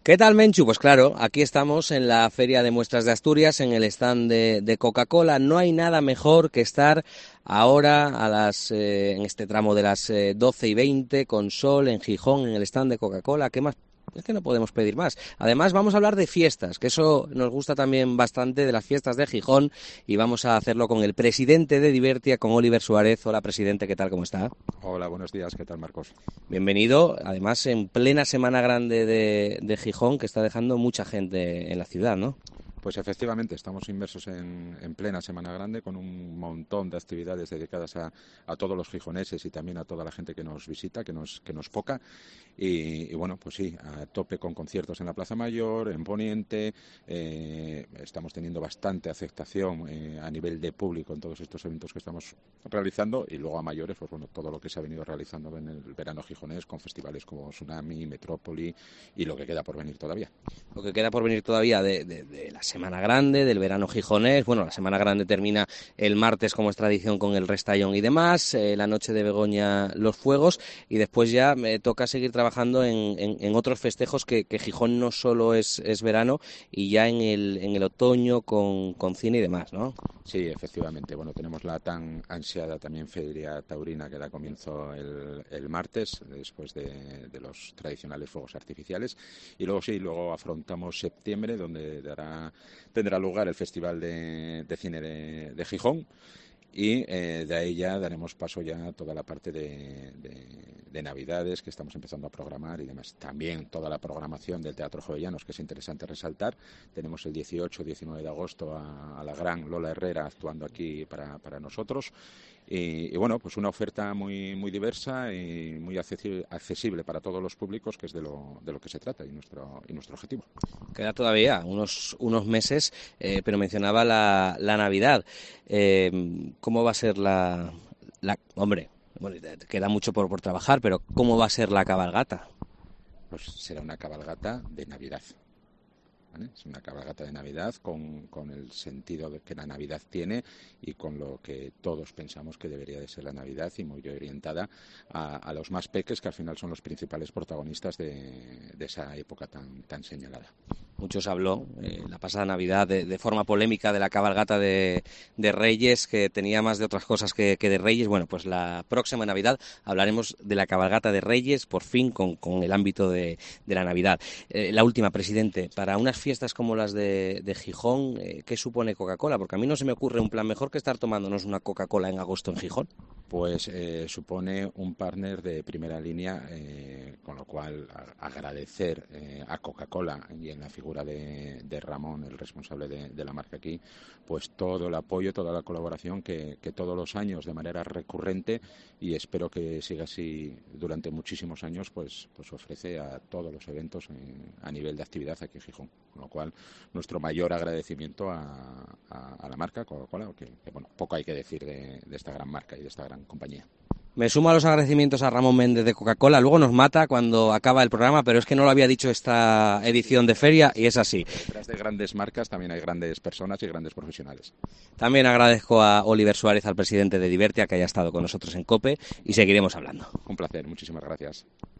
¿Qué tal, Menchu? Pues claro, aquí estamos en la Feria de Muestras de Asturias, en el stand de Coca-Cola. No hay nada mejor que estar ahora en este tramo de las 12:20 con sol en Gijón, en el stand de Coca-Cola. ¿Qué más? Es que no podemos pedir más. Además, vamos a hablar de fiestas, que eso nos gusta también bastante, de las fiestas de Gijón, y vamos a hacerlo con el presidente de Divertia, con Oliver Suárez. Hola, presidente, ¿qué tal? ¿Cómo está? Hola, buenos días, ¿qué tal, Marcos? Bienvenido, además en plena Semana Grande de Gijón, que está dejando mucha gente en la ciudad, ¿no? Pues efectivamente, estamos inmersos en plena Semana Grande con un montón de actividades dedicadas a todos los gijoneses y también a toda la gente que nos visita, que nos poca. Y bueno, pues sí, a tope con conciertos en la Plaza Mayor, en Poniente. Estamos teniendo bastante aceptación a nivel de público en todos estos eventos que estamos realizando. Y luego a mayores, pues bueno, todo lo que se ha venido realizando en el verano gijonés con festivales como Tsunami, Metrópoli y lo que queda por venir todavía. Lo que queda por venir todavía de la Semana Grande, del verano gijonés. Bueno, la Semana Grande termina el martes, como es tradición, con el Restallón y demás, la noche de Begoña, los fuegos, y después ya me toca seguir trabajando en otros festejos, que Gijón no solo es verano, y ya en el otoño con cine y demás, ¿no? Sí, efectivamente. Bueno, tenemos la tan ansiada también Feria Taurina que da comienzo el martes, después de los tradicionales fuegos artificiales. Y luego afrontamos septiembre, donde tendrá lugar el Festival de Cine de Gijón. Y de ahí ya daremos paso ya a toda la parte de Navidades que estamos empezando a programar y demás. También toda la programación del Teatro Jovellanos, que es interesante resaltar. Tenemos el 18-19 de agosto a la gran Lola Herrera actuando aquí para nosotros. Y bueno, pues una oferta muy diversa y muy accesible para todos los públicos, que es de lo que se trata y nuestro objetivo. Queda todavía unos meses, pero mencionaba la Navidad. ¿Cómo va a ser hombre, bueno, queda mucho por trabajar, pero ¿cómo va a ser la cabalgata? Pues será una cabalgata de Navidad. ¿Vale? Es una cabalgata de Navidad con el sentido que la Navidad tiene y con lo que todos pensamos que debería de ser la Navidad, y muy orientada a los más peques, que al final son los principales protagonistas de esa época tan señalada. Mucho se habló la pasada Navidad de forma polémica de la cabalgata de Reyes, que tenía más de otras cosas que de Reyes. Bueno, pues la próxima Navidad hablaremos de la cabalgata de Reyes, por fin, con el ámbito de la Navidad. La última, presidente, para unas fiestas como las de Gijón, ¿qué supone Coca-Cola? Porque a mí no se me ocurre un plan mejor que estar tomándonos una Coca-Cola en agosto en Gijón. Pues supone un partner de primera línea, con lo cual agradecer a Coca-Cola y en la figura de Ramón, el responsable de la marca aquí, pues todo el apoyo, toda la colaboración que todos los años de manera recurrente, y espero que siga así durante muchísimos años, pues ofrece a todos los eventos a nivel de actividad aquí en Gijón. Con lo cual, nuestro mayor agradecimiento a la marca Coca-Cola, que bueno, poco hay que decir de esta gran marca y de esta gran compañía. Me sumo a los agradecimientos a Ramón Méndez de Coca-Cola. Luego nos mata cuando acaba el programa, pero es que no lo había dicho esta edición de feria y es así. Detrás de grandes marcas también hay grandes personas y grandes profesionales. También agradezco a Oliver Suárez, al presidente de Divertia, que haya estado con nosotros en COPE, y seguiremos hablando. Un placer, muchísimas gracias.